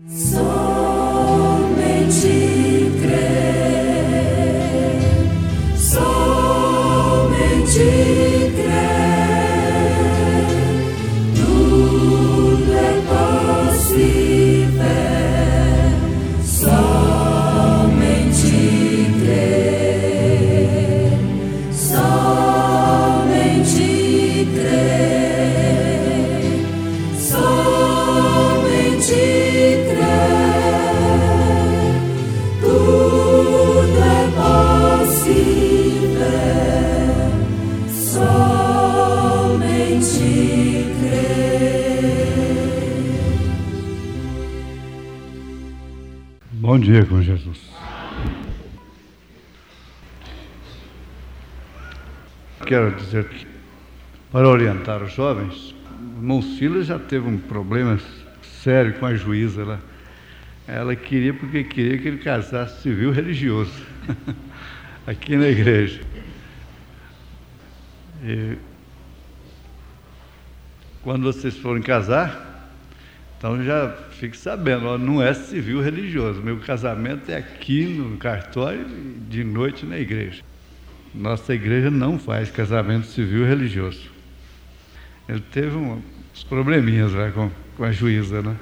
Somente crer, somente crer, tudo é possível, somente crer, somente crer, somente Bom dia com Jesus. Quero dizer que, para orientar os jovens, o irmão Silas já teve um problema sério com a juíza lá. Ela queria porque queria que ele casasse civil religioso aqui na igreja. E quando vocês forem casar, então já fique sabendo, ó, não é civil religioso. Meu casamento é aqui no cartório e de noite na igreja. Nossa igreja não faz casamento civil religioso. Ele teve uns probleminhas lá com a juíza, né?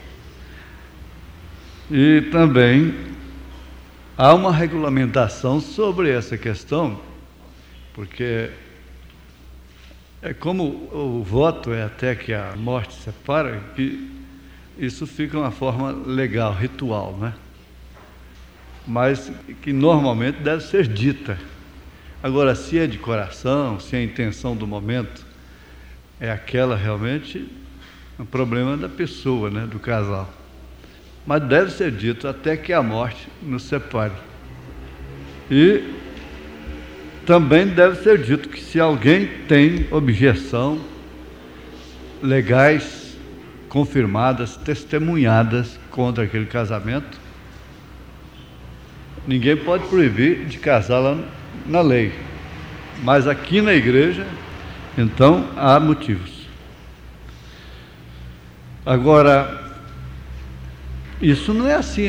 E também há uma regulamentação sobre essa questão, porque é como o voto é até que a morte separa, que isso fica uma forma legal, ritual, né? Mas que normalmente deve ser dita. Agora, se é de coração, se a intenção do momento é aquela realmente, é um problema da pessoa, né? Do casal. Mas deve ser dito até que a morte nos separe. E também deve ser dito que se alguém tem objeção legais, confirmadas, testemunhadas contra aquele casamento, ninguém pode proibir de casar lá na lei. Mas aqui na igreja, então, há motivos. Agora, isso não é assim,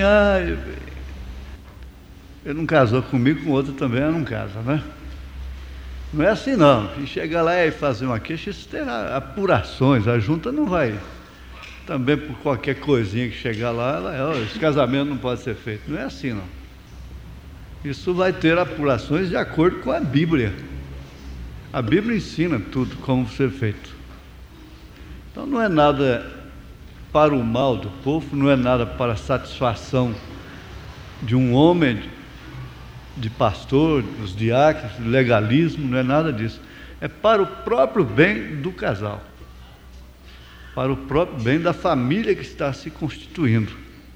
ele não casou comigo, com outro também ela não casa, né? Não é assim não. E chegar lá e fazer uma queixa, isso terá apurações, a junta não vai. Também por qualquer coisinha que chegar lá, esse casamento não pode ser feito. Não é assim não. Isso vai ter apurações de acordo com a Bíblia. A Bíblia ensina tudo como ser feito. Então não é nada para o mal do povo, não é nada para a satisfação de um homem, de pastor, dos diáconos, do legalismo, não é nada disso. É para o próprio bem do casal, para o próprio bem da família que está se constituindo.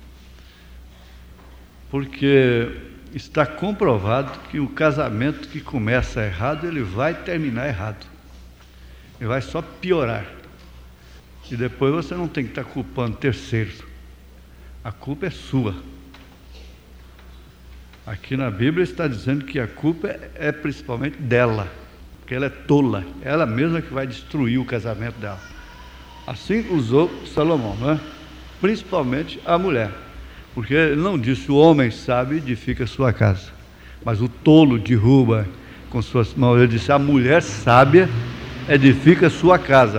Porque está comprovado que o casamento que começa errado, ele vai terminar errado. Ele vai só piorar. E depois você não tem que estar culpando terceiros. A culpa é sua. Aqui na Bíblia está dizendo que a culpa é principalmente dela, porque ela é tola, ela mesma que vai destruir o casamento dela. Assim usou Salomão, não é? Principalmente a mulher, porque ele não disse o homem sábio edifica sua casa, mas o tolo derruba com suas mãos. Ele disse a mulher sábia edifica sua casa.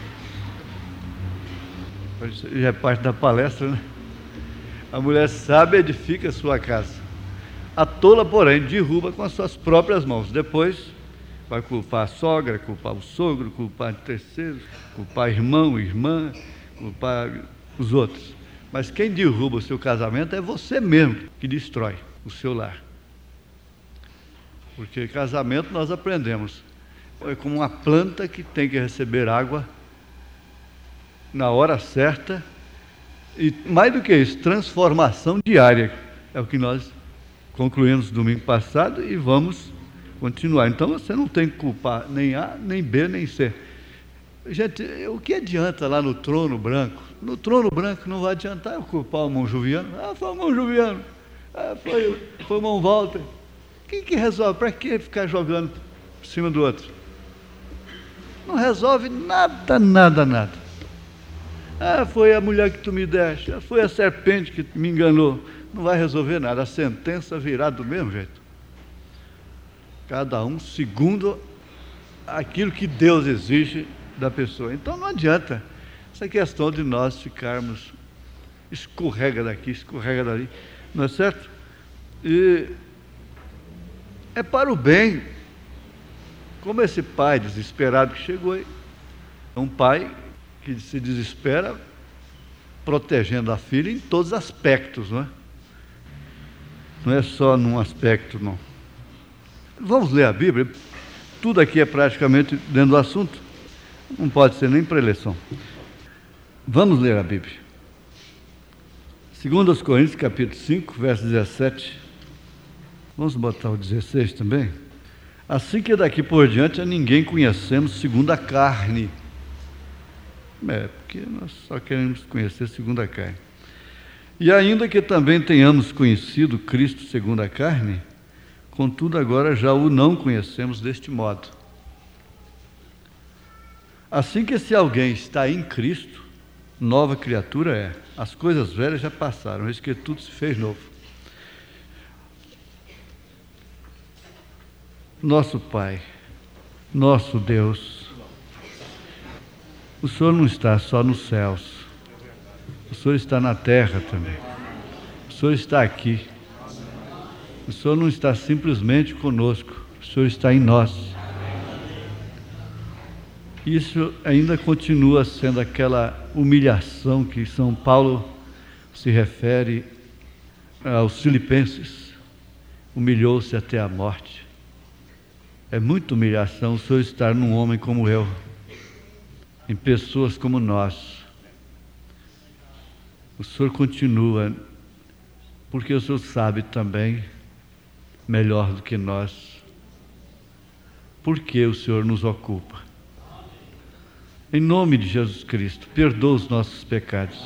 Isso já é parte da palestra, né? A mulher sábia edifica sua casa. A tola, porém, derruba com as suas próprias mãos. Depois vai culpar a sogra, culpar o sogro, culpar terceiros, culpar irmão, irmã, culpar os outros. Mas quem derruba o seu casamento é você mesmo que destrói o seu lar. Porque casamento nós aprendemos, é como uma planta que tem que receber água na hora certa e, mais do que isso, transformação diária. É o que nós concluímos domingo passado e vamos continuar. Então você não tem que culpar nem A, nem B, nem C. Gente, o que adianta lá no trono branco? No trono branco não vai adiantar eu culpar o irmão Juliano. Foi o irmão Juliano. Foi o irmão Walter. Quem que resolve? Para que ficar jogando por cima do outro? Não resolve nada, nada, nada. Foi a mulher que tu me deste, foi a serpente que me enganou. Não vai resolver nada, a sentença virá do mesmo jeito. Cada um segundo aquilo que Deus exige da pessoa. Então não adianta essa questão de nós ficarmos escorrega daqui, escorrega dali, não é certo? E é para o bem, como esse pai desesperado que chegou aí. É um pai que se desespera protegendo a filha em todos os aspectos, não é? Não é só num aspecto, não. Vamos ler a Bíblia. Tudo aqui é praticamente dentro do assunto. Não pode ser nem preleção. Vamos ler a Bíblia. 2 Coríntios, capítulo 5, verso 17. Vamos botar o 16 também. Assim que daqui por diante a ninguém conhecemos segundo a carne. Porque nós só queremos conhecer segundo a carne. E ainda que também tenhamos conhecido Cristo segundo a carne, contudo agora já o não conhecemos deste modo. Assim que se alguém está em Cristo, nova criatura é. As coisas velhas já passaram, eis que tudo se fez novo. Nosso Pai, nosso Deus, o Senhor não está só nos céus, o Senhor está na terra também, o Senhor está aqui, o Senhor não está simplesmente conosco, o Senhor está em nós. Isso ainda continua sendo aquela humilhação que São Paulo se refere aos filipenses, humilhou-se até a morte. É muita humilhação o Senhor estar num homem como eu, em pessoas como nós. O Senhor continua, porque o Senhor sabe também, melhor do que nós, porque o Senhor nos ocupa. Em nome de Jesus Cristo, perdoa os nossos pecados.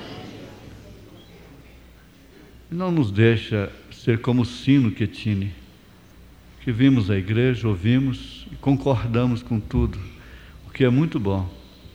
Não nos deixa ser como o sino que tine, que vimos a igreja, ouvimos e concordamos com tudo, o que é muito bom.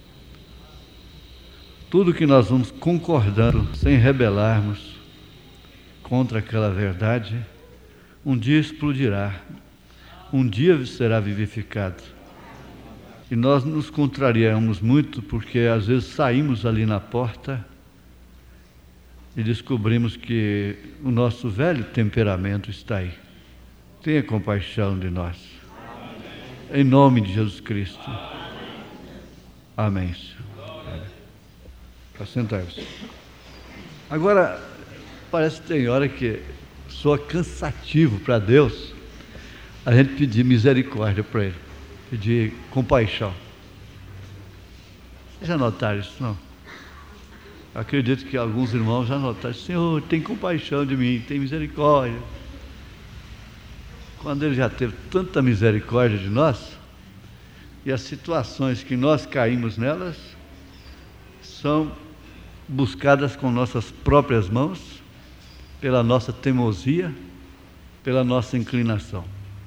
Tudo que nós vamos concordando, sem rebelarmos contra aquela verdade, um dia explodirá, um dia será vivificado. E nós nos contrariamos muito, porque às vezes saímos ali na porta e descobrimos que o nosso velho temperamento está aí. Tenha compaixão de nós. Em nome de Jesus Cristo. Amém, Senhor. Assentai-vos. Agora, parece que tem hora que soa cansativo para Deus a gente pedir misericórdia para Ele, pedir compaixão. Vocês já notaram isso, não? Acredito que alguns irmãos já notaram: Senhor, tem compaixão de mim, tem misericórdia. Quando Ele já teve tanta misericórdia de nós, e as situações que nós caímos nelas são buscadas com nossas próprias mãos, pela nossa teimosia, pela nossa inclinação.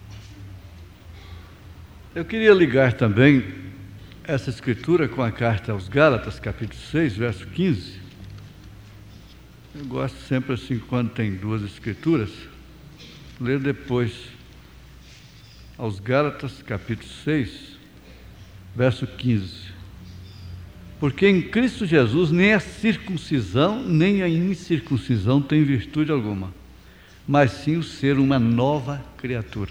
Eu queria ligar também essa escritura com a carta aos Gálatas, capítulo 6, verso 15. Eu gosto sempre assim, quando tem duas escrituras, ler depois aos Gálatas, capítulo 6, verso 15. Porque em Cristo Jesus nem a circuncisão nem a incircuncisão tem virtude alguma, mas sim o ser uma nova criatura.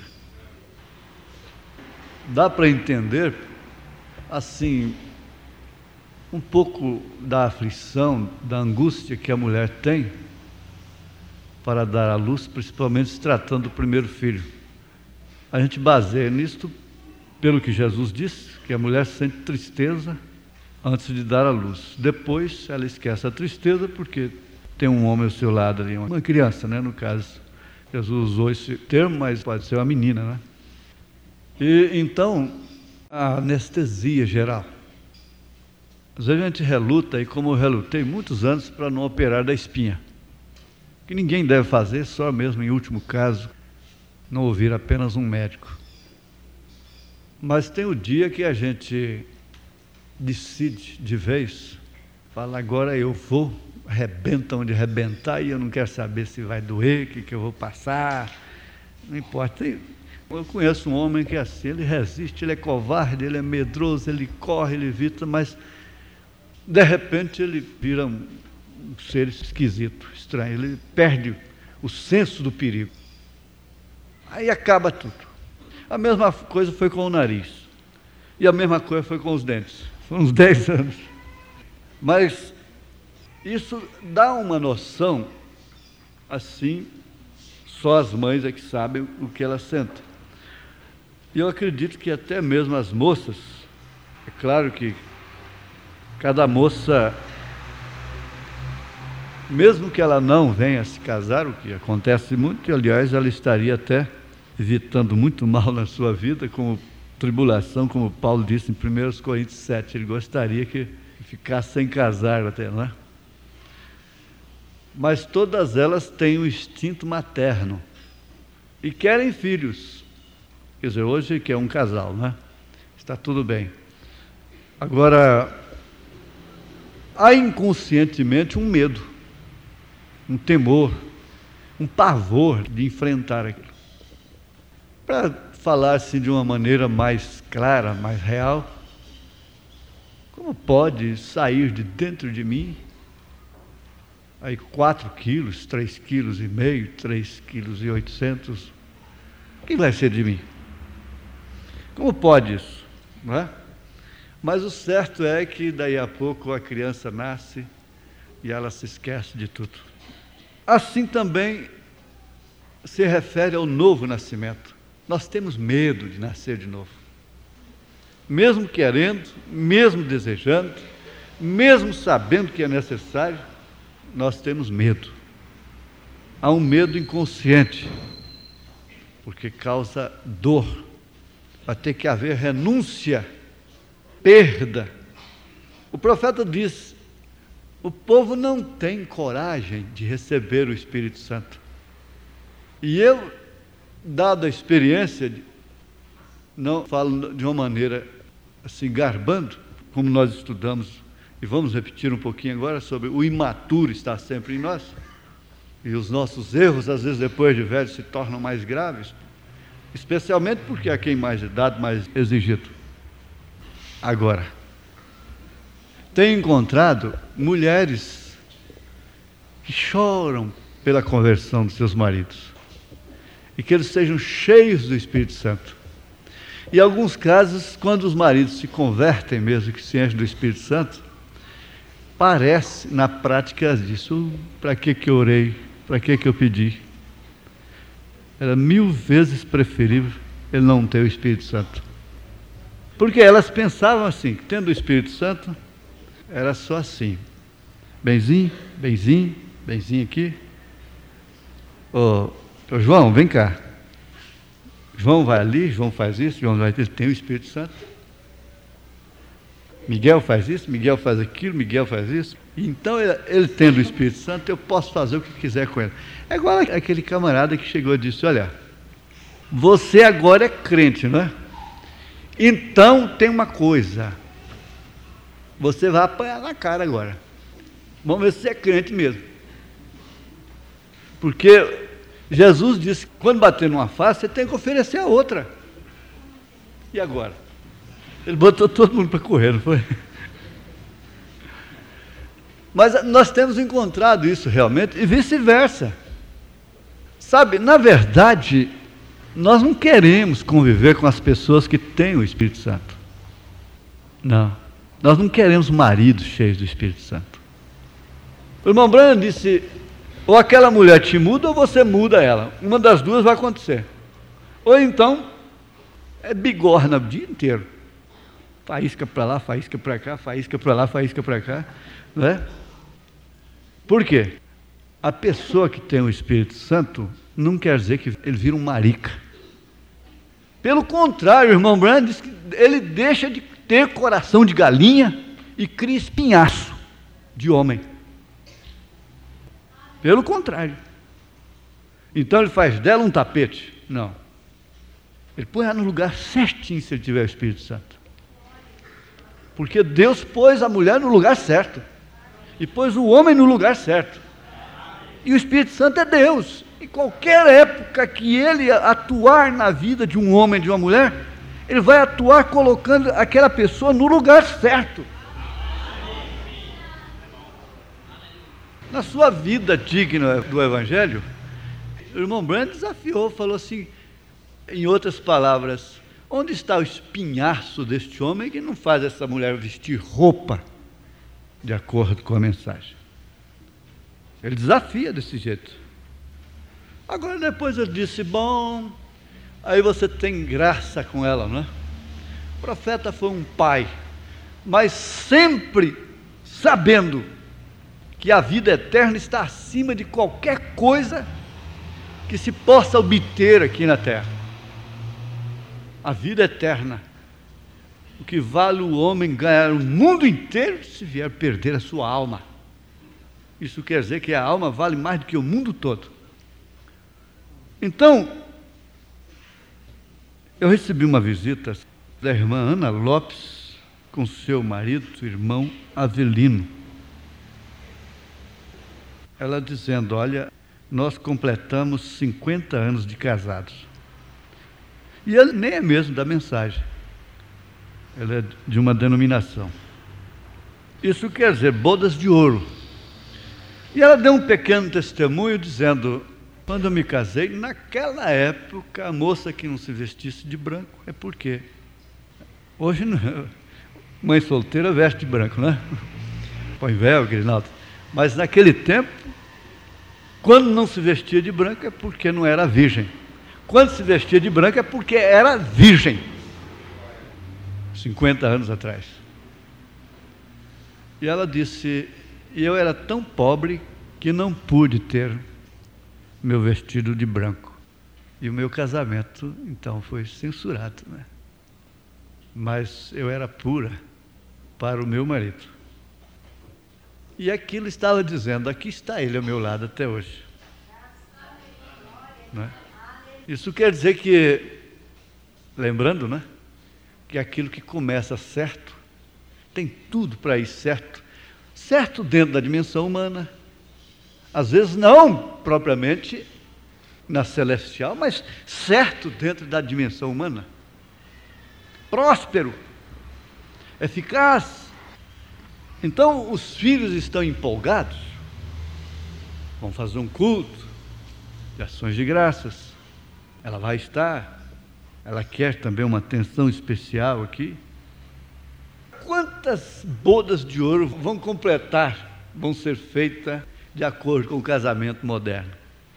Dá para entender, assim, um pouco da aflição, da angústia que a mulher tem para dar à luz, principalmente se tratando do primeiro filho. A gente baseia nisto pelo que Jesus disse, que a mulher sente tristeza antes de dar à luz. Depois ela esquece a tristeza porque tem um homem ao seu lado ali, uma criança, né, no caso. Jesus usou esse termo, mas pode ser uma menina, né? E então, a anestesia geral. Às vezes a gente reluta, e como eu relutei muitos anos para não operar da espinha, que ninguém deve fazer, só mesmo em último caso, não ouvir apenas um médico. Mas tem o dia que a gente decide de vez Fala, agora eu vou, arrebenta onde arrebentar, e eu não quero saber se vai doer, o que eu vou passar, não importa. Eu conheço um homem que é assim, ele resiste, ele é covarde, ele é medroso, ele corre, ele evita, mas de repente ele vira um ser esquisito, estranho, ele perde o senso do perigo. Aí acaba tudo. A mesma coisa foi com o nariz, e a mesma coisa foi com os dentes. Foram uns 10 anos. Mas isso dá uma noção, assim, só as mães é que sabem o que elas sentem. E eu acredito que até mesmo as moças, é claro que cada moça, mesmo que ela não venha se casar, o que acontece muito, e aliás ela estaria até evitando muito mal na sua vida, como tribulação, como Paulo disse em 1 Coríntios 7, ele gostaria que ficasse sem casar até, não é? Mas todas elas têm um instinto materno e querem filhos. Quer dizer, hoje que é um casal, né? Está tudo bem. Agora, há inconscientemente um medo, um temor, um pavor de enfrentar aquilo. Para falar assim de uma maneira mais clara, mais real, como pode sair de dentro de mim aí 4 quilos, 3,5 quilos, 3,8 quilos, o que vai ser de mim? Como pode isso? Não é? Mas o certo é que daí a pouco a criança nasce e ela se esquece de tudo. Assim também se refere ao novo nascimento. Nós temos medo de nascer de novo. Mesmo querendo, mesmo desejando, mesmo sabendo que é necessário, nós temos medo. Há um medo inconsciente, porque causa dor. Vai ter que haver renúncia, perda. O profeta diz: o povo não tem coragem de receber o Espírito Santo. E eu, dada a experiência, não falo de uma maneira assim, garbando, como nós estudamos, e vamos repetir um pouquinho agora sobre o imaturo estar sempre em nós, e os nossos erros, às vezes depois de velhos, se tornam mais graves, especialmente porque há quem mais idade, mais exigido. Agora, tenho encontrado mulheres que choram pela conversão dos seus maridos, e que eles sejam cheios do Espírito Santo. E em alguns casos, quando os maridos se convertem mesmo, que se enchem do Espírito Santo, parece, na prática disso, para que eu orei, para que eu pedi? Era 1000 vezes preferível ele não ter o Espírito Santo. Porque elas pensavam assim, que tendo o Espírito Santo, era só assim, benzinho, benzinho, benzinho aqui. Ô João, vem cá. João vai ali, João faz isso, João vai ter, tem o Espírito Santo. Miguel faz isso, Miguel faz aquilo, Miguel faz isso. Então, ele tendo o Espírito Santo, eu posso fazer o que quiser com ele. É igual aquele camarada que chegou e disse: olha, você agora é crente, não é? Então, tem uma coisa, você vai apanhar na cara agora. Vamos ver se você é crente mesmo. Porque Jesus disse que quando bater numa face, você tem que oferecer a outra. E agora? Ele botou todo mundo para correr, não foi? Mas nós temos encontrado isso realmente, e vice-versa. Sabe, na verdade, nós não queremos conviver com as pessoas que têm o Espírito Santo. Não. Nós não queremos maridos cheios do Espírito Santo. O irmão Branham disse: ou aquela mulher te muda, ou você muda ela. Uma das duas vai acontecer. Ou então, é bigorna o dia inteiro. Faísca para lá, faísca para cá, faísca para lá, faísca para cá. Não é? Por quê? A pessoa que tem o Espírito Santo não quer dizer que ele vira um marica. Pelo contrário, o irmão Branham diz que ele deixa de ter coração de galinha e cria espinhaço de homem. Pelo contrário. Então ele faz dela um tapete? Não. Ele põe ela no lugar certinho se ele tiver o Espírito Santo. Porque Deus pôs a mulher no lugar certo. e pôs o homem no lugar certo. E o Espírito Santo é Deus. Em qualquer época que ele atuar na vida de um homem, de uma mulher, ele vai atuar colocando aquela pessoa no lugar certo. Na sua vida digna do Evangelho, o irmão Branham desafiou, falou assim, em outras palavras, onde está o espinhaço deste homem que não faz essa mulher vestir roupa de acordo com a mensagem? Ele desafia desse jeito. Agora depois ele disse, bom, aí você tem graça com ela, não é? O profeta foi um pai, mas sempre sabendo que a vida eterna está acima de qualquer coisa que se possa obter aqui na terra. A vida eterna. O que vale o homem ganhar o mundo inteiro se vier perder a sua alma. Isso quer dizer que a alma vale mais do que o mundo todo. Então, eu recebi uma visita da irmã Ana Lopes com seu marido, irmão Avelino. Ela dizendo, olha, nós completamos 50 anos de casados. E ele nem é mesmo da mensagem. Ela é de uma denominação. Isso quer dizer bodas de ouro. E ela deu um pequeno testemunho dizendo, quando eu me casei, naquela época, a moça que não se vestisse de branco é porque hoje não, mãe solteira veste de branco, não é? Põe véu, Grinaldo. Mas naquele tempo, quando não se vestia de branco é porque não era virgem. Quando se vestia de branco é porque era virgem. 50 anos atrás. E ela disse, e eu era tão pobre que não pude ter meu vestido de branco. E o meu casamento, então, foi censurado, né? Mas eu era pura para o meu marido. E aquilo estava dizendo, aqui está ele ao meu lado até hoje. Né? Isso quer dizer que, lembrando, né, que aquilo que começa certo, tem tudo para ir certo. Certo dentro da dimensão humana. Às vezes não propriamente na celestial, mas certo dentro da dimensão humana. Próspero, eficaz. Então, os filhos estão empolgados, vão fazer um culto de ações de graças, ela vai estar, ela quer também uma atenção especial aqui. Quantas bodas de ouro vão completar, vão ser feitas de acordo com o casamento moderno?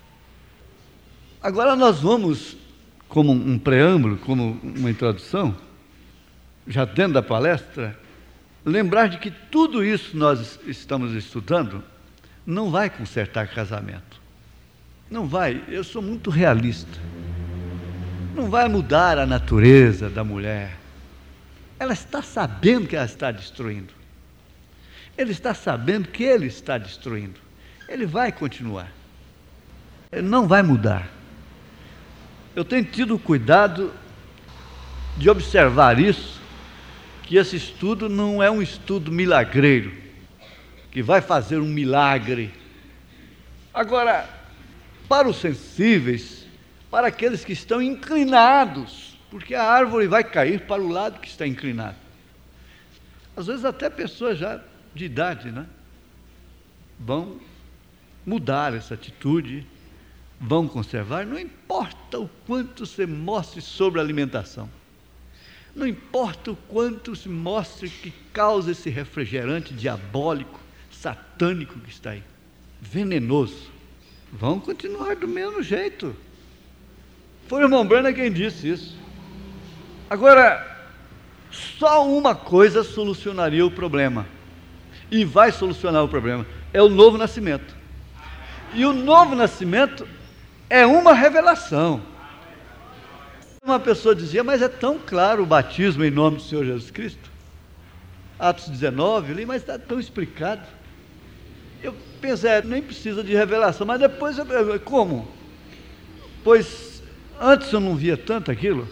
Agora nós vamos, como um preâmbulo, como uma introdução, já dentro da palestra, lembrar de que tudo isso nós estamos estudando não vai consertar casamento. Não vai, eu sou muito realista. Não vai mudar a natureza da mulher. Ela está sabendo que ela está destruindo. Ele está sabendo que ele está destruindo. Ele vai continuar. Ele não vai mudar. Eu tenho tido cuidado de observar isso, que esse estudo não é um estudo milagreiro, que vai fazer um milagre. Agora, para os sensíveis, para aqueles que estão inclinados, porque a árvore vai cair para o lado que está inclinado. Às vezes até pessoas já de idade, né, vão mudar essa atitude, vão conservar, não importa o quanto você mostre sobre a alimentação. Não importa o quanto se mostre que causa esse refrigerante diabólico, satânico que está aí, venenoso, vão continuar do mesmo jeito. Foi o irmão Branham quem disse isso. Agora, só uma coisa solucionaria o problema, e vai solucionar o problema, é o novo nascimento. E o novo nascimento é uma revelação. Uma pessoa dizia, mas é tão claro o batismo em nome do Senhor Jesus Cristo. Atos 19, ali, mas está tão explicado. Eu pensei, nem precisa de revelação, mas depois, como? Pois antes eu não via tanto aquilo.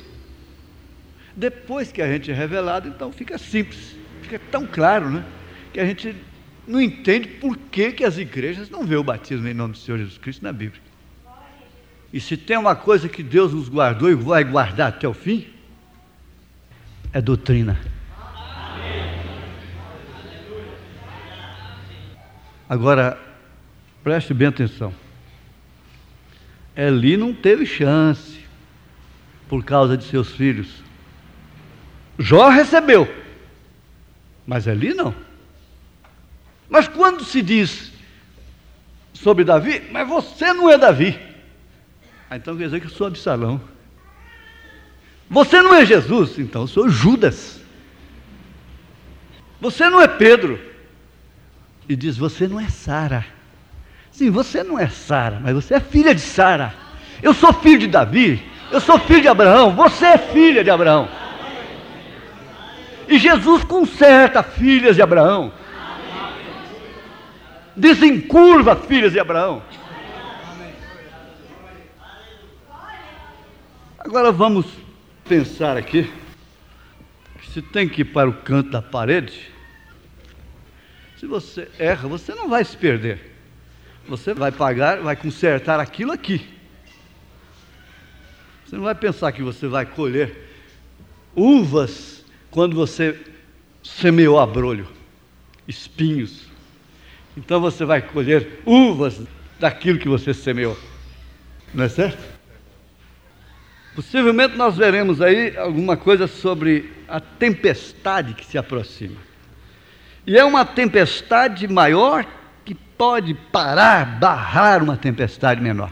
Depois que a gente é revelado, então fica simples, fica tão claro, né? Que a gente não entende por que as igrejas não vêem o batismo em nome do Senhor Jesus Cristo na Bíblia. E se tem uma coisa que Deus nos guardou e vai guardar até o fim, é doutrina. Agora, preste bem atenção. Eli não teve chance por causa de seus filhos. Jó recebeu, mas Eli não. Mas quando se diz sobre Davi, mas você não é Davi. Então quer dizer que eu sou Absalão. Você não é Jesus, então eu sou Judas. Você não é Pedro. E diz, você não é Sara. Sim, você não é Sara, mas você é filha de Sara. Eu sou filho de Davi, eu sou filho de Abraão, você é filha de Abraão. E Jesus conserta filhas de Abraão. Desencurva filhas de Abraão. Agora vamos pensar aqui. Se tem que ir para o canto da parede, se você erra, você não vai se perder. Você vai pagar, vai consertar aquilo aqui. Você não vai pensar que você vai colher uvas quando você semeou abrolho, espinhos. Então você vai colher uvas daquilo que você semeou. Não é certo? Possivelmente nós veremos aí alguma coisa sobre a tempestade que se aproxima. E é uma tempestade maior que pode barrar uma tempestade menor.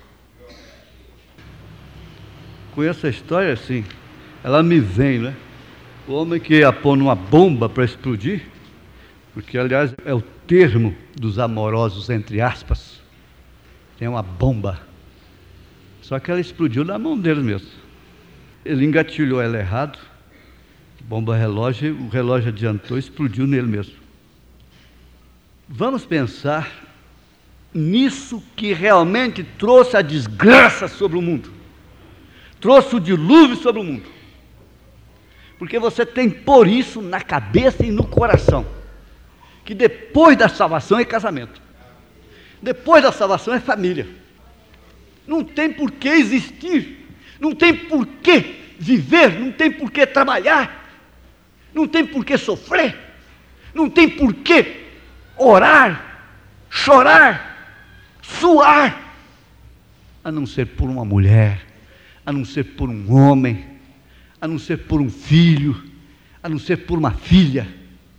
Conheço a história assim, ela me vem, né? O homem que ia pôr numa bomba para explodir, porque aliás é o termo dos amorosos, entre aspas, tem uma bomba. Só que ela explodiu na mão dele mesmo. Ele engatilhou ela errado, bomba relógio, o relógio adiantou e explodiu nele mesmo. Vamos pensar nisso que realmente trouxe a desgraça sobre o mundo. Trouxe o dilúvio sobre o mundo. Porque você tem por isso na cabeça e no coração que depois da salvação é casamento. Depois da salvação é família. Não tem por que existir, não tem por que viver, não tem por que trabalhar, não tem por que sofrer, não tem por que orar, chorar, suar, a não ser por uma mulher, a não ser por um homem, a não ser por um filho, a não ser por uma filha.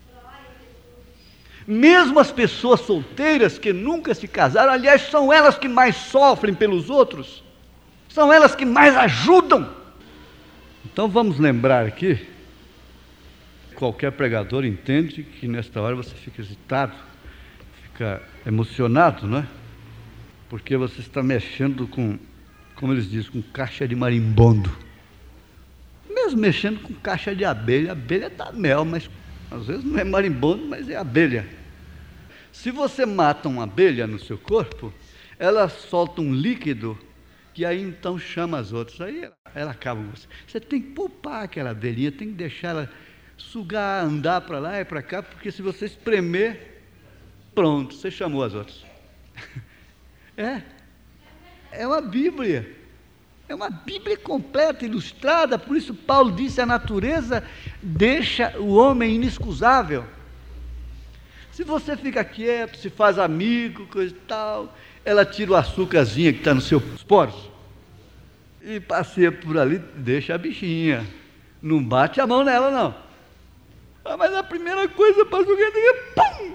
Mesmo as pessoas solteiras que nunca se casaram, aliás, são elas que mais sofrem pelos outros, são elas que mais ajudam. Então vamos lembrar aqui, qualquer pregador entende que nesta hora você fica excitado, fica emocionado, não é? Porque você está mexendo com, como eles dizem, com caixa de marimbondo. Mesmo mexendo com caixa de abelha, a abelha dá mel, mas às vezes não é marimbondo, mas é abelha. Se você mata uma abelha no seu corpo, ela solta um líquido que aí então chama as outras. Aí ela acaba com você. Você tem que poupar aquela abelhinha, tem que deixar ela sugar, andar para lá e para cá, porque se você espremer, pronto, você chamou as outras. É uma Bíblia. É uma Bíblia completa, ilustrada, por isso Paulo disse, a natureza deixa o homem inexcusável. Se você fica quieto, se faz amigo, coisa e tal, ela tira o açúcarzinho que está nos seus poros e passeia por ali, deixa a bichinha. Não bate a mão nela, não. Mas a primeira coisa, pastor, pum!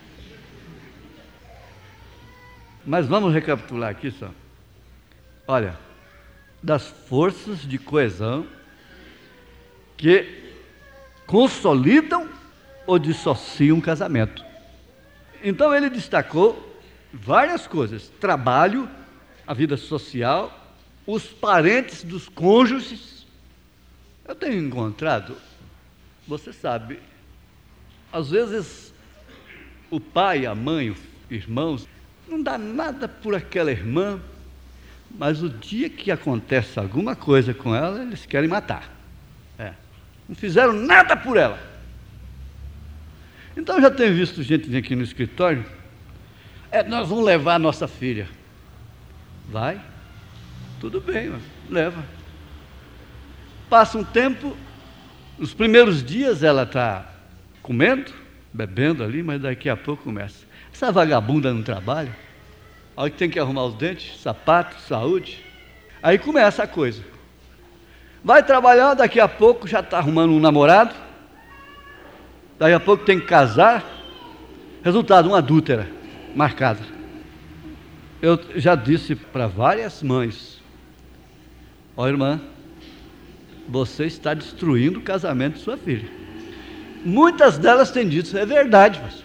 Mas vamos recapitular aqui só. Olha, das forças de coesão que consolidam ou dissociam um casamento. Então ele destacou várias coisas: trabalho, a vida social, os parentes dos cônjuges. Eu tenho encontrado, você sabe, às vezes o pai, a mãe, os irmãos, não dá nada por aquela irmã, mas o dia que acontece alguma coisa com ela, eles querem matar. Não fizeram nada por ela. Então, eu já tenho visto gente vir aqui no escritório, nós vamos levar a nossa filha. Vai, tudo bem, leva. Passa um tempo, nos primeiros dias ela está comendo, bebendo ali, mas daqui a pouco começa. Essa vagabunda não trabalha, a hora que tem que arrumar os dentes, sapato, saúde, aí começa a coisa. Vai trabalhar, daqui a pouco já está arrumando um namorado, daqui a pouco tem que casar, resultado, uma adúltera marcada. Eu já disse para várias mães, ó irmã, você está destruindo o casamento de sua filha. Muitas delas têm dito, é verdade, pastor.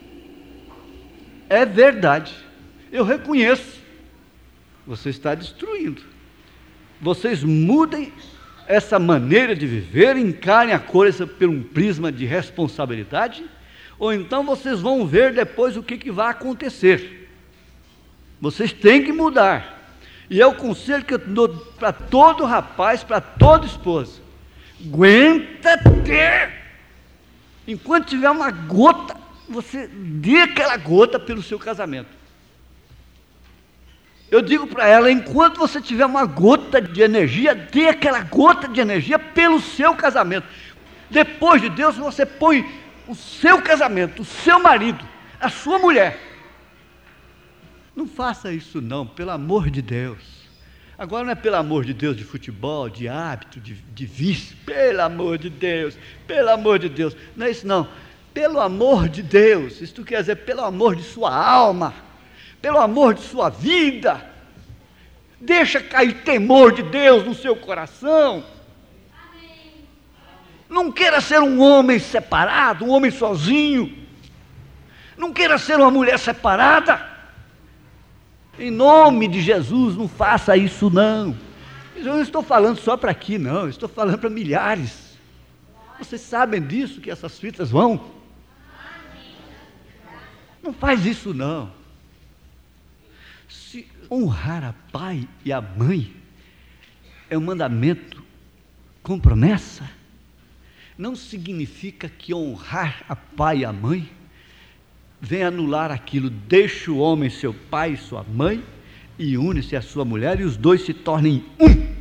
É verdade. Eu reconheço. Você está destruindo. Vocês mudem essa maneira de viver, encarem a coisa por um prisma de responsabilidade, ou então vocês vão ver depois o que vai acontecer. Vocês têm que mudar. E é o conselho que eu dou para todo rapaz, para toda esposa. Aguenta ter. Enquanto tiver uma gota, você dê aquela gota pelo seu casamento. Eu digo para ela, enquanto você tiver uma gota de energia, dê aquela gota de energia pelo seu casamento. Depois de Deus, você põe o seu casamento, o seu marido, a sua mulher. Não faça isso não, pelo amor de Deus. Agora não é pelo amor de Deus de futebol, de hábito, de vício. Pelo amor de Deus, pelo amor de Deus. Não é isso não. Pelo amor de Deus. Isto quer dizer pelo amor de sua alma, pelo amor de sua vida. Deixa cair temor de Deus no seu coração. Não queira ser um homem separado, um homem sozinho. Não queira ser uma mulher separada. Em nome de Jesus, não faça isso não. Eu não estou falando só para aqui não, eu estou falando para milhares. Vocês sabem disso, que essas fitas vão? Não faz isso não. Se honrar a pai e a mãe é um mandamento com promessa, não significa que honrar a pai e a mãe vem anular aquilo. Deixa o homem seu pai e sua mãe e une-se à sua mulher e os dois se tornem um.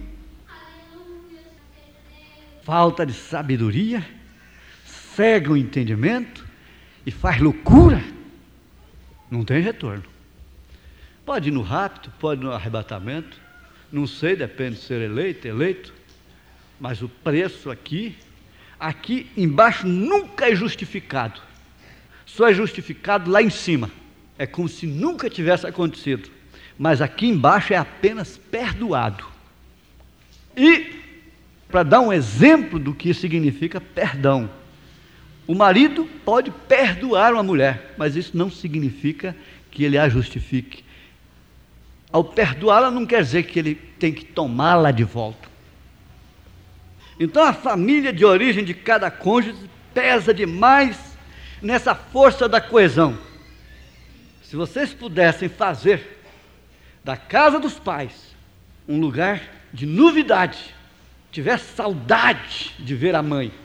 Falta de sabedoria, cega o entendimento e faz loucura, não tem retorno. Pode ir no rapto, pode ir no arrebatamento, não sei, depende de ser eleito, mas o preço aqui embaixo nunca é justificado. Só é justificado lá em cima. É como se nunca tivesse acontecido. Mas aqui embaixo é apenas perdoado. E, para dar um exemplo do que significa perdão, o marido pode perdoar uma mulher, mas isso não significa que ele a justifique. Ao perdoá-la não quer dizer que ele tem que tomá-la de volta. Então a família de origem de cada cônjuge pesa demais nessa força da coesão. Se vocês pudessem fazer da casa dos pais um lugar de novidade, tivesse saudade de ver a mãe,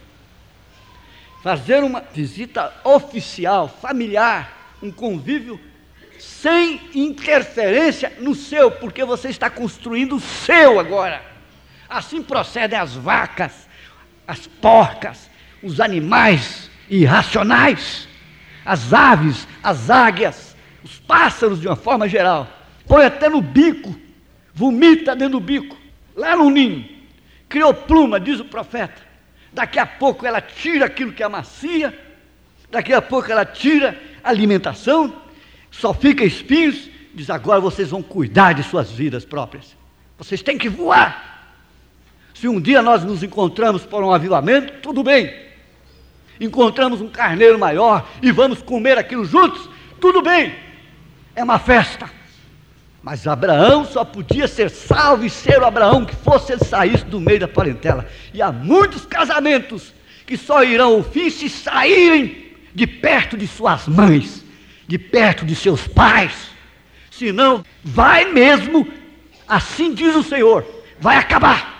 fazer uma visita oficial, familiar, um convívio sem interferência no seu, porque você está construindo o seu agora. Assim procedem as vacas, as porcas, os animais irracionais, as aves, as águias, os pássaros de uma forma geral. Põe até no bico, vomita dentro do bico, lá no ninho, criou pluma, diz o profeta. Daqui a pouco ela tira aquilo que amacia, daqui a pouco ela tira a alimentação, só fica espinhos, diz: agora vocês vão cuidar de suas vidas próprias, vocês têm que voar. Se um dia nós nos encontramos por um avivamento, tudo bem. Encontramos um carneiro maior e vamos comer aquilo juntos, tudo bem, é uma festa. Mas Abraão só podia ser salvo e ser o Abraão que fosse ele saísse do meio da parentela. E há muitos casamentos que só irão ao fim se saírem de perto de suas mães, de perto de seus pais. Senão vai mesmo, assim diz o Senhor, vai acabar.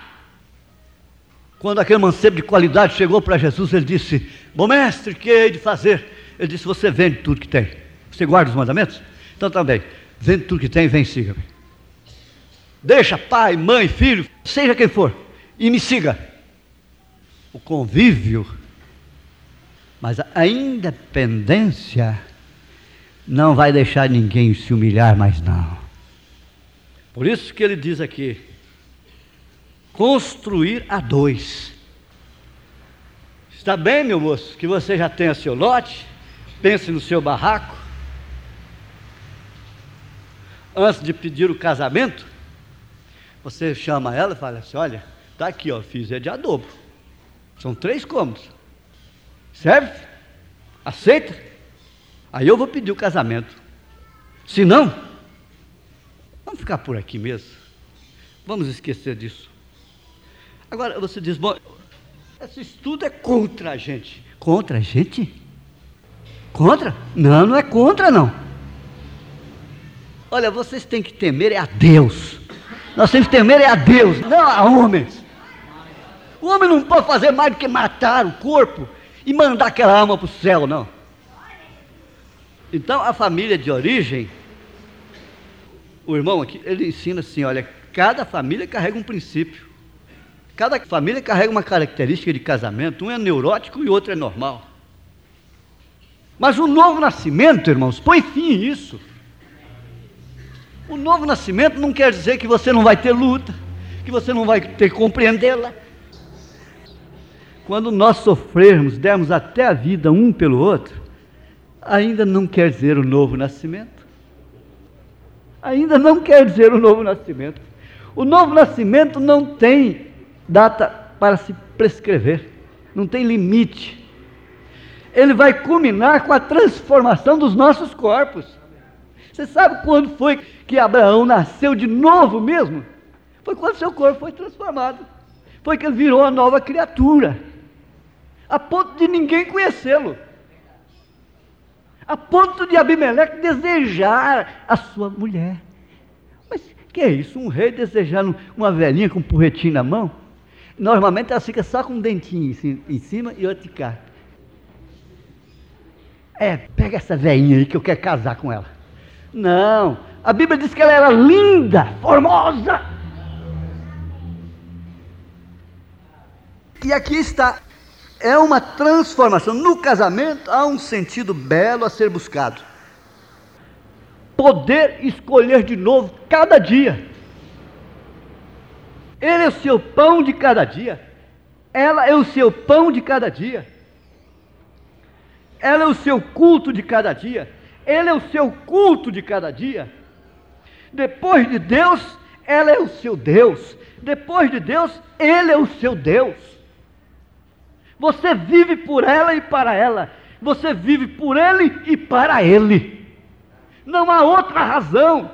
Quando aquele mancebo de qualidade chegou para Jesus, ele disse: bom mestre, que hei de fazer? Ele disse, você vende tudo que tem. Você guarda os mandamentos? Então também, vende tudo que tem e vem siga-me. Deixa pai, mãe, filho, seja quem for, e me siga. O convívio, mas a independência não vai deixar ninguém se humilhar mais não. Por isso que ele diz aqui, construir a dois. Está bem, meu moço, que você já tenha seu lote, pense no seu barraco. Antes de pedir o casamento, você chama ela e fala assim, olha, está aqui, ó, fiz é de adobo. São 3 cômodos. Serve? Aceita? Aí eu vou pedir o casamento. Se não, vamos ficar por aqui mesmo. Vamos esquecer disso. Agora você diz, bom, esse estudo é contra a gente. Contra a gente? Contra? Não, não é contra não. Olha, vocês têm que temer é a Deus. Nós temos que temer é a Deus, não a homens. O homem não pode fazer mais do que matar o corpo e mandar aquela alma para o céu, não. Então a família de origem, o irmão aqui, ele ensina assim, olha, cada família carrega um princípio. Cada família carrega uma característica de casamento, um é neurótico e o outro é normal. Mas o novo nascimento, irmãos, põe fim a isso. O novo nascimento não quer dizer que você não vai ter luta, que você não vai ter que compreendê-la. Quando nós sofrermos, dermos até a vida um pelo outro, ainda não quer dizer o novo nascimento. Ainda não quer dizer o novo nascimento. O novo nascimento não tem data para se prescrever, não tem limite. Ele vai culminar com a transformação dos nossos corpos. Você sabe quando foi que Abraão nasceu de novo mesmo? Foi quando seu corpo foi transformado. Foi que ele virou uma nova criatura, a ponto de ninguém conhecê-lo, a ponto de Abimeleque desejar a sua mulher. Mas que é isso? Um rei desejando uma velhinha com um porretinho na mão? Normalmente ela fica só com um dentinho em cima e outro de cá. Pega essa velhinha aí que eu quero casar com ela. Não, a Bíblia diz que ela era linda, formosa. E aqui está, é uma transformação. No casamento há um sentido belo a ser buscado. Poder escolher de novo cada dia. Ele é o seu pão de cada dia. Ela é o seu pão de cada dia. Ela é o seu culto de cada dia. Ele é o seu culto de cada dia. Depois de Deus, ela é o seu Deus. Depois de Deus, ele é o seu Deus. Você vive por ela e para ela. Você vive por ele e para ele. Não há outra razão.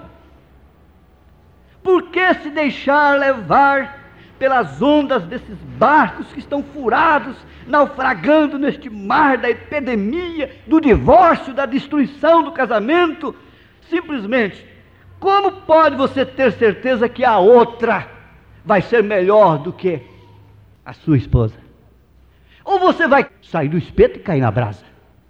Por que se deixar levar pelas ondas desses barcos que estão furados, naufragando neste mar da epidemia, do divórcio, da destruição do casamento? Simplesmente, como pode você ter certeza que a outra vai ser melhor do que a sua esposa? Ou você vai sair do espeto e cair na brasa?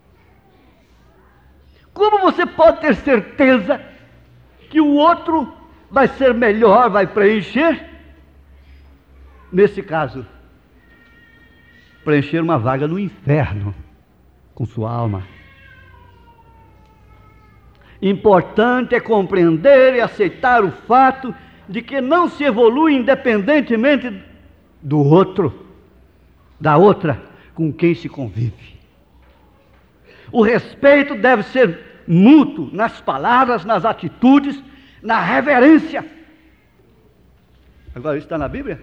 Como você pode ter certeza que o outro vai ser melhor, vai preencher? Nesse caso, preencher uma vaga no inferno com sua alma. Importante é compreender e aceitar o fato de que não se evolui independentemente do outro, da outra com quem se convive. O respeito deve ser mútuo nas palavras, nas atitudes, na reverência. Agora, isso está na Bíblia?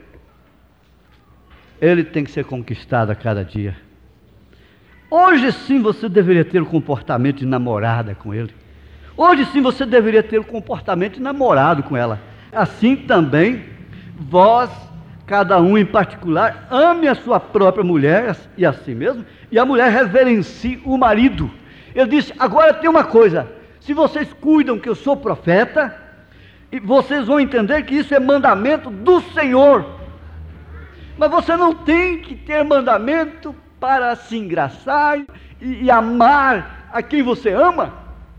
Ele tem que ser conquistado a cada dia. Hoje sim você deveria ter o comportamento de namorada com ele. Hoje sim você deveria ter o comportamento de namorado com ela. Assim também, vós, cada um em particular, ame a sua própria mulher e a si mesmo, e a mulher reverencie o marido. Ele disse, agora tem uma coisa, se vocês cuidam que eu sou profeta, e vocês vão entender que isso é mandamento do Senhor. Mas você não tem que ter mandamento para se engraçar e amar a quem você ama?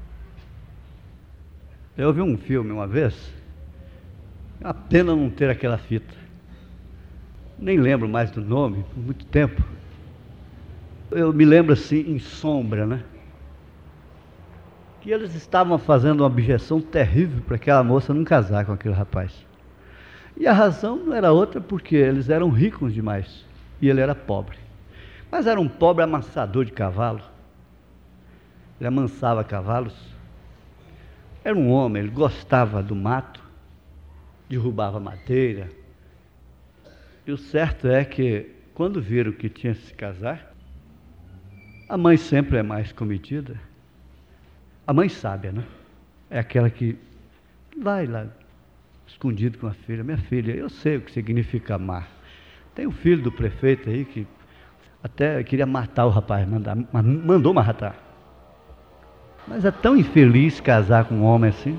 Eu vi um filme uma vez, é uma pena não ter aquela fita. Nem lembro mais do nome, por muito tempo. Eu me lembro assim, em sombra, né? Que eles estavam fazendo uma objeção terrível para aquela moça não casar com aquele rapaz. E a razão não era outra porque eles eram ricos demais e ele era pobre. Mas era um pobre amansador de cavalo. Ele amansava cavalos. Era um homem, ele gostava do mato, derrubava madeira. E o certo é que, quando viram que tinha que se casar, a mãe sempre é mais cometida. A mãe sábia, né? É aquela que vai lá, escondido com a filha. Minha filha, eu sei o que significa amar. Tem um filho do prefeito aí que até queria matar o rapaz, mandou matar. Mas é tão infeliz casar com um homem assim.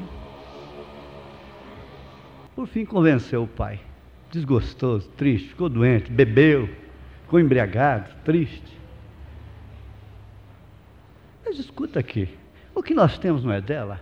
Por fim convenceu o pai. Desgostoso, triste, ficou doente, bebeu, ficou embriagado, triste. Mas escuta aqui, o que nós temos não é dela?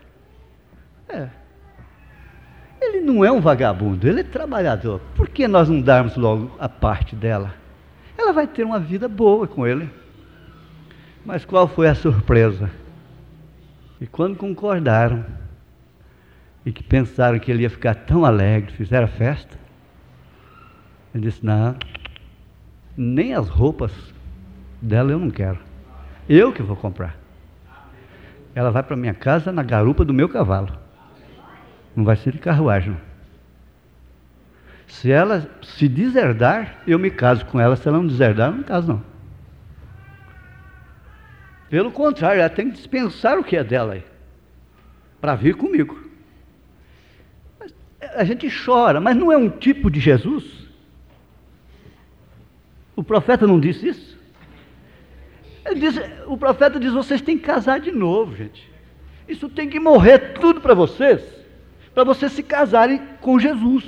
Ele não é um vagabundo, ele é trabalhador. Por que nós não darmos logo a parte dela? Ela vai ter uma vida boa com ele. Mas qual foi a surpresa? E quando concordaram, e que pensaram que ele ia ficar tão alegre, fizeram a festa, ele disse, não, nem as roupas dela eu não quero. Eu que vou comprar. Ela vai para minha casa na garupa do meu cavalo. Não vai ser de carruagem. Se ela se deserdar, eu me caso com ela. Se ela não deserdar, eu não me caso não. Pelo contrário, ela tem que dispensar o que é dela aí, para vir comigo. Mas a gente chora, mas não é um tipo de Jesus? O profeta não disse isso? O profeta diz, vocês têm que casar de novo, gente. Isso tem que morrer tudo para vocês se casarem com Jesus.